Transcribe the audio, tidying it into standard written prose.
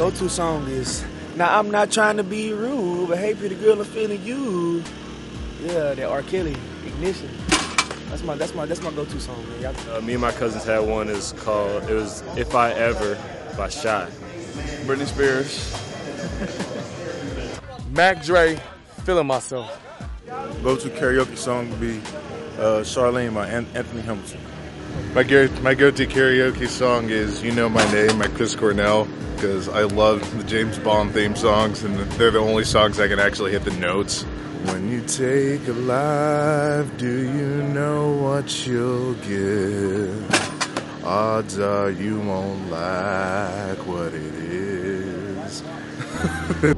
go-to song is, now I'm not trying to be rude, but hey, pretty girl, I'm feeling you. Yeah, that R. Kelly, Ignition. That's my go-to song, man. Me and my cousins had one. It was If I Ever by Shy. Britney Spears. Mac Dre, Feeling Myself. Go-to karaoke song would be Charlene by Anthony Hamilton. My go-to karaoke song is You Know My Name by Chris Cornell, because I love the James Bond theme songs, and they're the only songs I can actually hit the notes. When you take a life, do you know what you'll get? Odds are you won't like what it is.